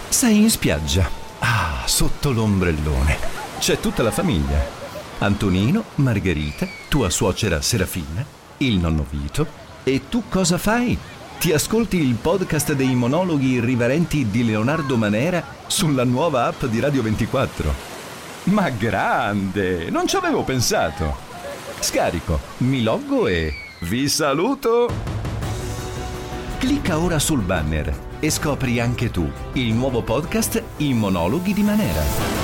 Sei in spiaggia. Ah, sotto l'ombrellone. C'è tutta la famiglia. Antonino, Margherita, tua suocera Serafina, il nonno Vito. E tu cosa fai? Ti ascolti il podcast dei monologhi irriverenti di Leonardo Manera sulla nuova app di Radio 24. Ma grande! Non ci avevo pensato. Scarico, mi loggo e vi saluto! Clicca ora sul banner e scopri anche tu il nuovo podcast I monologhi di Manera.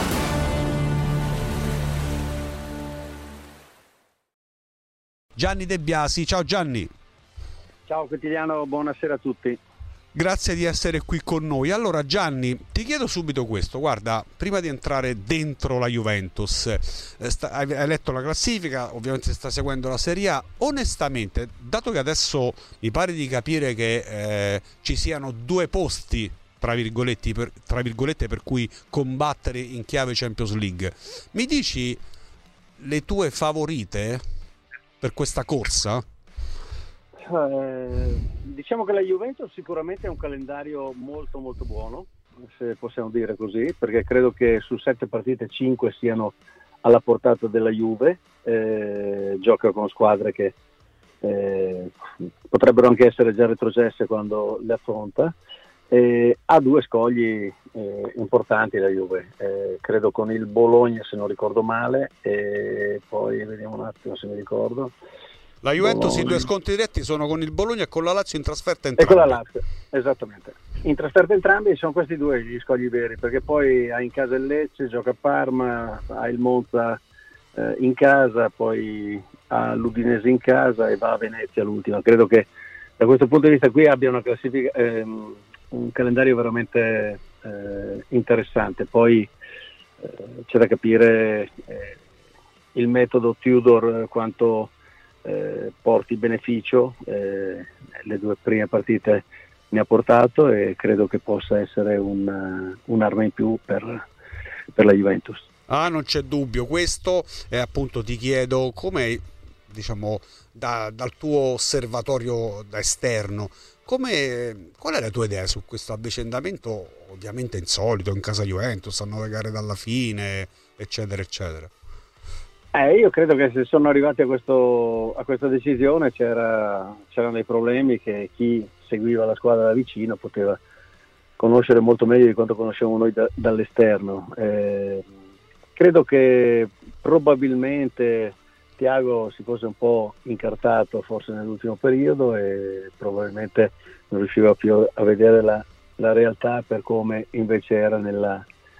Gianni De Biasi, ciao Gianni. Ciao quotidiano, buonasera a tutti. Grazie di essere qui con noi. Allora Gianni, ti chiedo subito questo, guarda, prima di entrare dentro la Juventus, hai letto la classifica, ovviamente sta seguendo la Serie A, onestamente, dato che adesso mi pare di capire che ci siano due posti, tra virgolette, per cui combattere in chiave Champions League, mi dici le tue favorite per questa corsa? Diciamo che la Juventus sicuramente ha un calendario molto molto buono, se possiamo dire così, perché credo che su 7 partite 5 siano alla portata della Juve. Gioca con squadre che potrebbero anche essere già retrocesse quando le affronta. Ha due scogli importanti la Juve, credo con il Bologna, se non ricordo male, e poi vediamo un attimo se mi ricordo. La Juventus i due scontri diretti sono con il Bologna e con la Lazio in trasferta entrambi. E con la Lazio, esattamente. In trasferta entrambi, sono questi due gli scogli veri, perché poi ha in casa il Lecce, gioca a Parma, ha il Monza in casa, poi ha l'Udinese in casa e va a Venezia l'ultima. Credo che da questo punto di vista qui abbia una classifica, un calendario veramente interessante. Poi c'è da capire il metodo Tudor quanto porti beneficio. Le due prime partite ne ha portato e credo che possa essere un'arma in più per la Juventus. Non c'è dubbio, questo è appunto, ti chiedo come, diciamo, dal tuo osservatorio da esterno, qual è la tua idea su questo avvicendamento ovviamente insolito in casa Juventus, a 9 gare dalla fine, eccetera eccetera? Io credo che se sono arrivati a questa decisione c'erano dei problemi che chi seguiva la squadra da vicino poteva conoscere molto meglio di quanto conosciamo noi dall'esterno. Credo che probabilmente Thiago si fosse un po' incartato forse nell'ultimo periodo e probabilmente non riusciva più a vedere la realtà per come invece era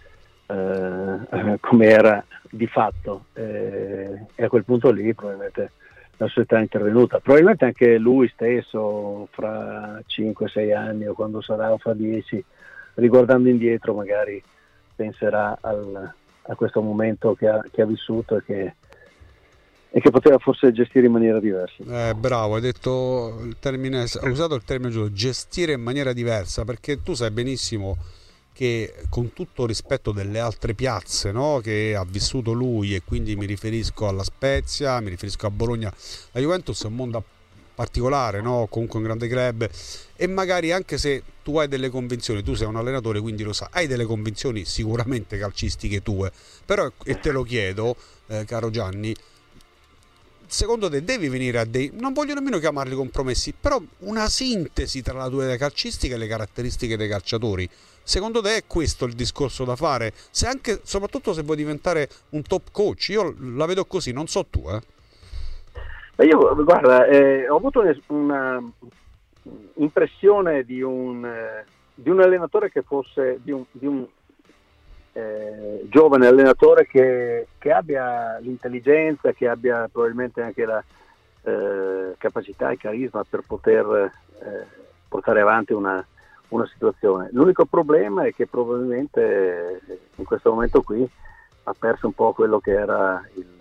come era di fatto, e a quel punto lì probabilmente la società è intervenuta, probabilmente anche lui stesso fra 5-6 anni o quando sarà, o fra 10, riguardando indietro magari penserà a questo momento che ha vissuto e che poteva forse gestire in maniera diversa. Bravo, hai usato il termine giusto, gestire in maniera diversa, perché tu sai benissimo che, con tutto rispetto delle altre piazze, no, che ha vissuto lui, e quindi mi riferisco alla Spezia, mi riferisco a Bologna, la Juventus è un mondo particolare, no? Comunque un grande club, e magari anche se tu hai delle convinzioni, tu sei un allenatore quindi lo sai, hai delle convinzioni sicuramente calcistiche tue, però, e te lo chiedo, caro Gianni, secondo te devi venire a non voglio nemmeno chiamarli compromessi, però una sintesi tra la tua idea calcistica e le caratteristiche dei calciatori? Secondo te è questo il discorso da fare? Se anche, soprattutto se vuoi diventare un top coach, io la vedo così, non so tu. Io, guarda, ho avuto una impressione di un allenatore che fosse di un giovane allenatore che abbia l'intelligenza, che abbia probabilmente anche la capacità e carisma per poter portare avanti una situazione. L'unico problema è che probabilmente in questo momento qui ha perso un po' quello che era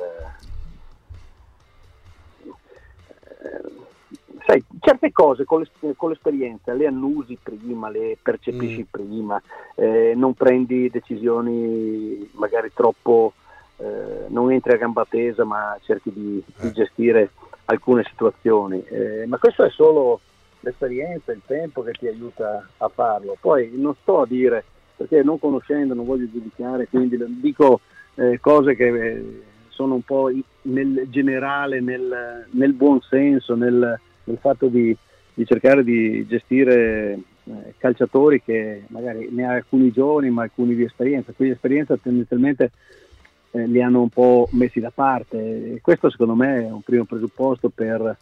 sai, certe cose con l'esperienza le annusi prima, le percepisci prima, non prendi decisioni magari troppo, non entri a gamba tesa, ma cerchi di gestire alcune situazioni, ma questo è solo l'esperienza, il tempo che ti aiuta a farlo. Poi non sto a dire perché non conoscendo non voglio giudicare, quindi dico cose che sono un po' nel generale, nel buon senso, nel fatto di cercare di gestire calciatori che magari ne ha alcuni giovani ma alcuni di esperienza. Quelli di esperienza tendenzialmente li hanno un po' messi da parte, e questo secondo me è un primo presupposto per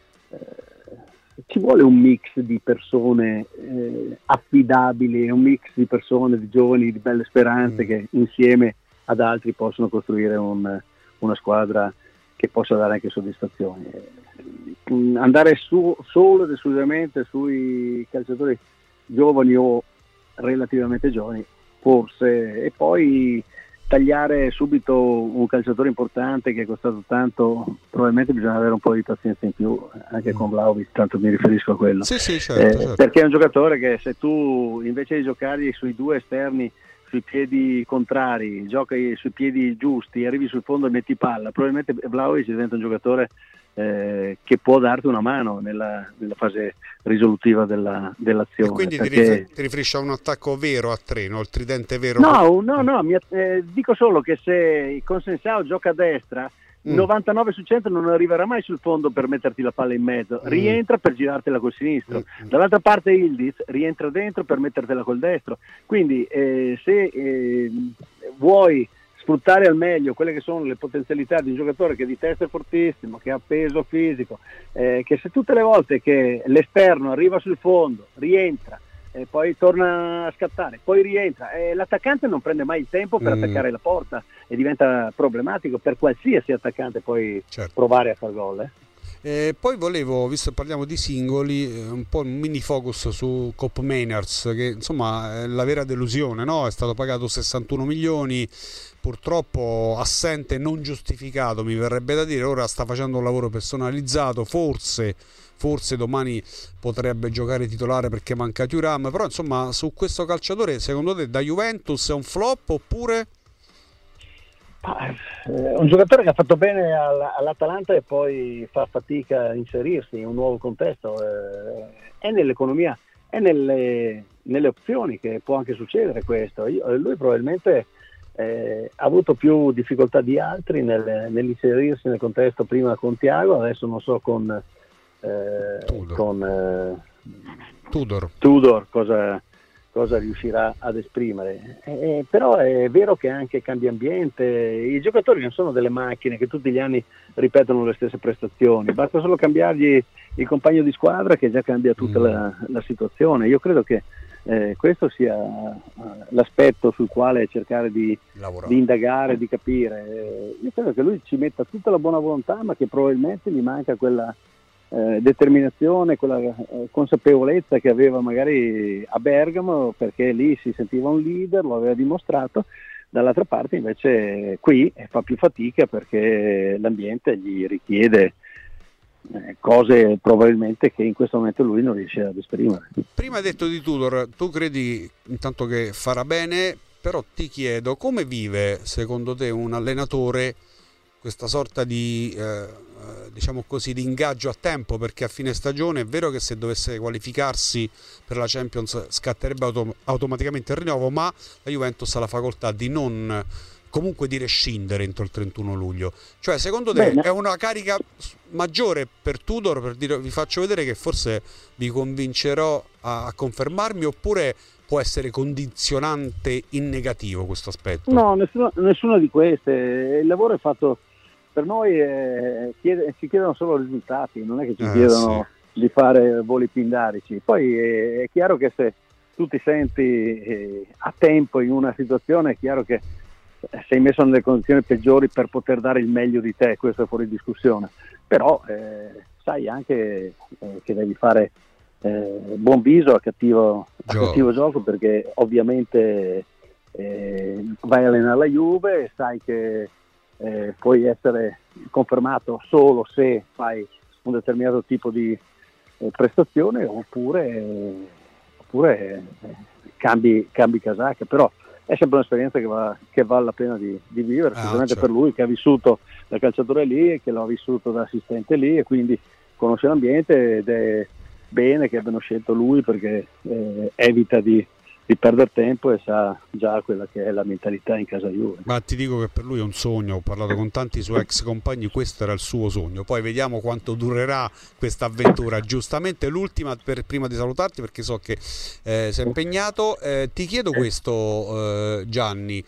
ci vuole un mix di persone affidabili, un mix di persone, di giovani, di belle speranze che insieme ad altri possono costruire una squadra che possa dare anche soddisfazioni. Andare solo ed esclusivamente sui calciatori giovani o relativamente giovani forse, e poi tagliare subito un calciatore importante che è costato tanto, probabilmente bisogna avere un po' di pazienza in più anche con Vlahovic, tanto mi riferisco a quello. Sì, certo. Perché è un giocatore che se tu invece di giocargli sui due esterni sui piedi contrari, giochi sui piedi giusti, arrivi sul fondo e metti palla, probabilmente Vlahovic diventa un giocatore che può darti una mano nella fase risolutiva dell'azione. E quindi perché... ti riferisci a un attacco vero a tre, no? Il tridente vero? No, dico solo che se Consensao gioca a destra, 99 su 100 non arriverà mai sul fondo per metterti la palla in mezzo, rientra per girartela col sinistro, dall'altra parte Ildiz rientra dentro per mettertela col destro, quindi se vuoi sfruttare al meglio quelle che sono le potenzialità di un giocatore che di testa è fortissimo, che ha peso fisico, che se tutte le volte che l'esterno arriva sul fondo, rientra, poi torna a scattare, poi rientra, l'attaccante non prende mai il tempo per attaccare la porta e diventa problematico per qualsiasi attaccante poi provare a far gol. Poi volevo, visto che parliamo di singoli, un po' un mini focus su Cop Mainers, che insomma è la vera delusione, no? È stato pagato 61 milioni, purtroppo assente non giustificato, mi verrebbe da dire. Ora sta facendo un lavoro personalizzato, forse domani potrebbe giocare titolare perché manca Thuram, però insomma su questo calciatore secondo te da Juventus è un flop oppure? Un giocatore che ha fatto bene all'Atalanta e poi fa fatica a inserirsi in un nuovo contesto, è nell'economia, è nelle opzioni che può anche succedere questo. Lui probabilmente ha avuto più difficoltà di altri nell'inserirsi nel contesto, prima con Thiago, adesso non so con Tudor cosa riuscirà ad esprimere, però è vero che anche cambia ambiente, i giocatori non sono delle macchine che tutti gli anni ripetono le stesse prestazioni, basta solo cambiargli il compagno di squadra che già cambia tutta la situazione. Io credo che questo sia l'aspetto sul quale cercare di indagare, di capire. Io credo che lui ci metta tutta la buona volontà, ma che probabilmente gli manca quella determinazione, quella consapevolezza che aveva magari a Bergamo, perché lì si sentiva un leader, lo aveva dimostrato. Dall'altra parte invece qui fa più fatica perché l'ambiente gli richiede cose probabilmente che in questo momento lui non riesce ad esprimere. Prima hai detto di Tudor, tu credi intanto che farà bene, però ti chiedo come vive secondo te un allenatore questa sorta di diciamo così di ingaggio a tempo, perché a fine stagione è vero che se dovesse qualificarsi per la Champions scatterebbe automaticamente il rinnovo, ma la Juventus ha la facoltà di non comunque di rescindere entro il 31 luglio. Cioè secondo te è una carica maggiore per Tudor per dire vi faccio vedere che forse vi convincerò a confermarmi, oppure può essere condizionante in negativo questo aspetto? No, nessuna di queste. Il lavoro è fatto per noi, ci chiedono solo risultati, non è che ci chiedono di fare voli pindarici. Poi è chiaro che se tu ti senti a tempo in una situazione, è chiaro che sei messo nelle condizioni peggiori per poter dare il meglio di te, questo è fuori discussione, però sai anche che devi fare buon viso a cattivo gioco, perché ovviamente vai a allenare la Juve, sai che puoi essere confermato solo se fai un determinato tipo di prestazione, oppure cambi casacca, però è sempre un'esperienza che vale la pena di vivere, specialmente per lui che ha vissuto da calciatore lì e che l'ha vissuto da assistente lì, e quindi conosce l'ambiente, ed è bene che abbiano scelto lui perché evita di di perdere tempo e sa già quella che è la mentalità in casa Juve. Ma ti dico che per lui è un sogno, ho parlato con tanti suoi ex compagni, questo era il suo sogno, poi vediamo quanto durerà questa avventura. Giustamente l'ultima prima di salutarti, perché so che sei impegnato, ti chiedo questo, Gianni,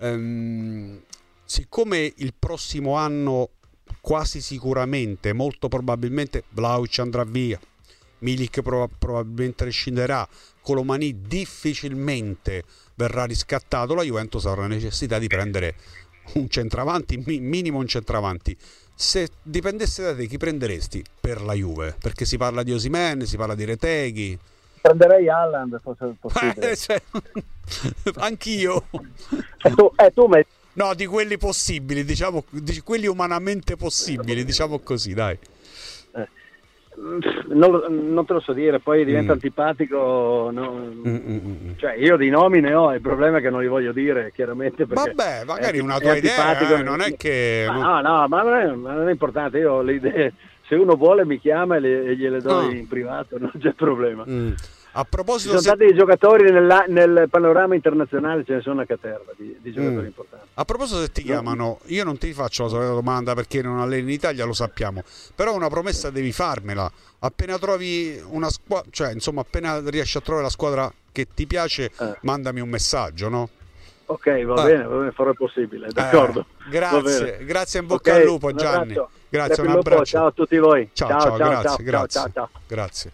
siccome il prossimo anno quasi sicuramente, molto probabilmente Vlahovic andrà via, Milik probabilmente rescinderà, Colomani difficilmente verrà riscattato, la Juventus avrà la necessità di prendere un centravanti, minimo un centravanti. Se dipendesse da te, chi prenderesti per la Juve? Perché si parla di Osimhen, si parla di Reteghi. Prenderei Haaland, forse possibile. Anch'io. Tu No, di quelli possibili, diciamo, di quelli umanamente possibili, diciamo così, dai. Non te lo so dire, poi diventa antipatico, no? Cioè io di nomi ne ho, il problema è che non li voglio dire chiaramente, perché vabbè, magari una tua idea, non è che no, ma non è importante, io ho le idee, se uno vuole mi chiama e gliele do in privato, non c'è problema. A proposito, ci sono stati giocatori nel panorama internazionale, ce ne sono una caterva di giocatori importanti. A proposito, se ti chiamano, io non ti faccio la solita domanda perché non alleni in Italia, lo sappiamo, però una promessa devi farmela. Appena trovi una squadra, cioè insomma appena riesci a trovare la squadra che ti piace, mandami un messaggio, no? Ok, va bene, farò il possibile, d'accordo. Grazie, in bocca al lupo, Gianni. Grazie, un abbraccio. Ciao a tutti voi. Ciao, grazie.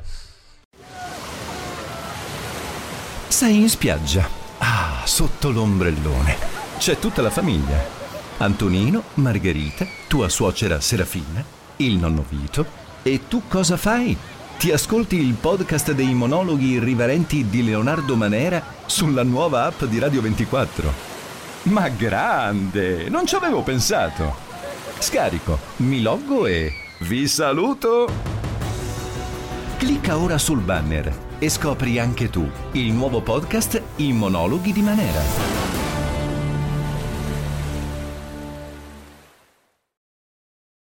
Sei in spiaggia, sotto l'ombrellone. C'è tutta la famiglia. Antonino, Margherita, tua suocera Serafina, il nonno Vito. E tu cosa fai? Ti ascolti il podcast dei monologhi irriverenti di Leonardo Manera sulla nuova app di Radio 24. Ma grande! Non ci avevo pensato. Scarico, mi loggo e vi saluto! Clicca ora sul banner e scopri anche tu il nuovo podcast I monologhi di Manera.